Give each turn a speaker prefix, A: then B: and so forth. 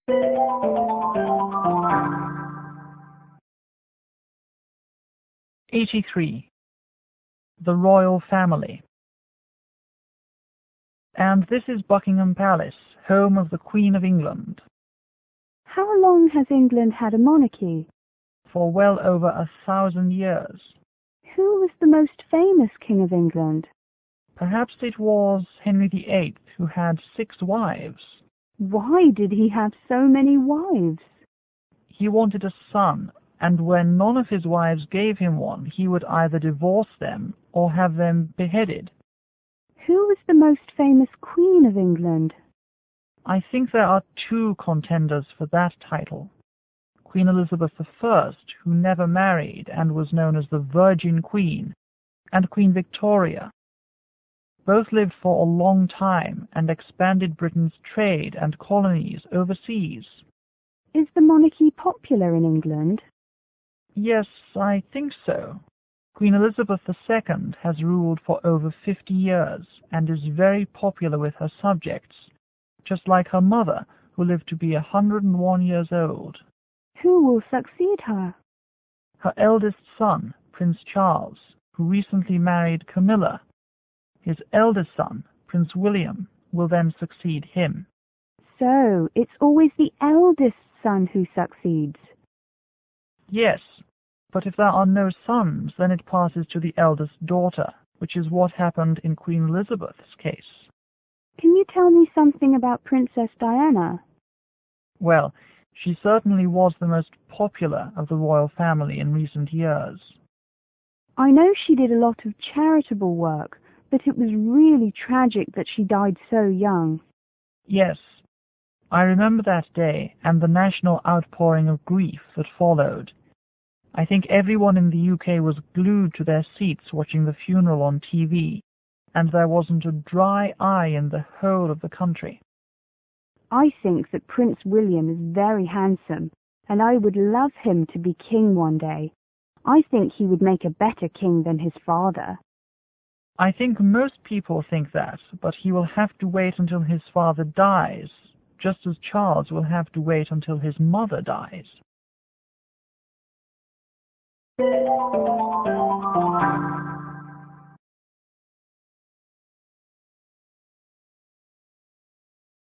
A: '83. The Royal Family. And this is Buckingham Palace, home of the Queen of England.
B: How long has England had a monarchy?
A: For well over 1,000 years.
B: Who was the most famous King of England?
A: Perhaps it was Henry VIII, who had 6 wives.
B: Why did he have so many wives?
A: He wanted a son, and when none of his wives gave him one, he would either divorce them or have them beheaded.
B: Who was the most famous Queen of England?
A: I think there are 2 contenders for that title. Queen Elizabeth I, who never married and was known as the Virgin Queen, and Queen Victoria. Both lived for a long time and expanded Britain's trade and colonies overseas.
B: Is the monarchy popular in England?
A: Yes, I think so. Queen Elizabeth II has ruled for over 50 years and is very popular with her subjects, just like her mother, who lived to be 101 years old.
B: Who will succeed her?
A: Her eldest son, Prince Charles, who recently married Camilla. His eldest son, Prince William, will then succeed him.
B: So, it's always the eldest son who succeeds.
A: Yes, but if there are no sons, then it passes to the eldest daughter, which is what happened in Queen Elizabeth's case.
B: Can you tell me something about Princess Diana?
A: Well, she certainly was the most popular of the royal family in recent years.
B: I know she did a lot of charitable work, but it was really tragic that she died so young.
A: Yes, I remember that day and the national outpouring of grief that followed. I think everyone in the UK was glued to their seats watching the funeral on TV, and there wasn't a dry eye in the whole of the country.
B: I think that Prince William is very handsome, and I would love him to be king one day. I think he would make a better king than his father.
A: I think most people think that, but he will have to wait until his father dies, just as Charles will have to wait until his mother dies.